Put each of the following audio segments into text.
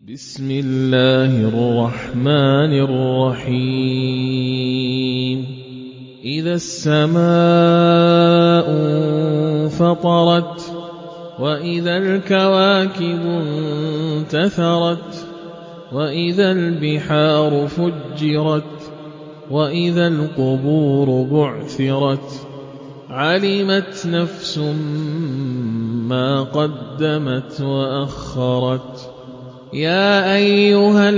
بسم الله الرحمن الرحيم إذا السماء انفطرت وإذا الكواكب انتثرت وإذا البحار فجرت وإذا القبور بعثرت علمت نفس ما قدمت وأخرت يا أيها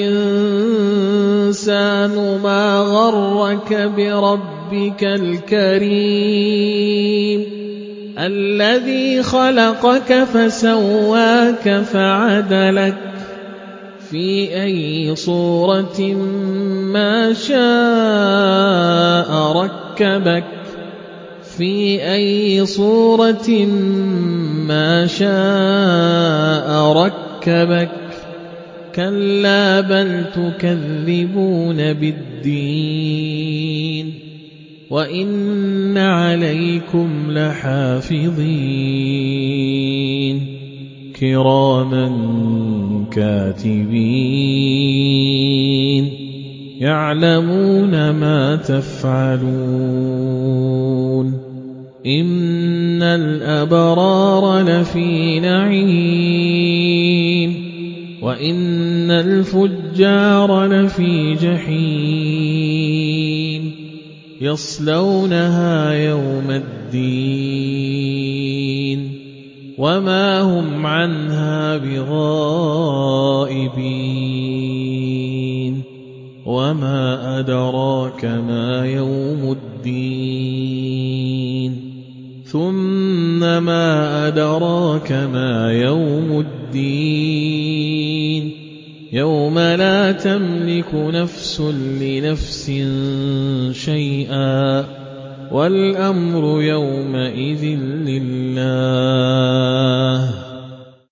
الإنسان ما غرك بربك الكريم الذي خلقك فسواك فعدلك في أي صورة ما شاء ركبك كلا بل تكذبون بالدين وإن عليكم لحافظين كراما كاتبين يعلمون ما تفعلون إن الأبرار لفي نعيم وإن الفجار لفي جحيم يصلونها يوم الدين وما هم عنها بغائبين وما أدراك ما يوم الدين ثم ما أدراك ما يوم الدين يوم لا تملك نفس لنفس شيئا والأمر يومئذ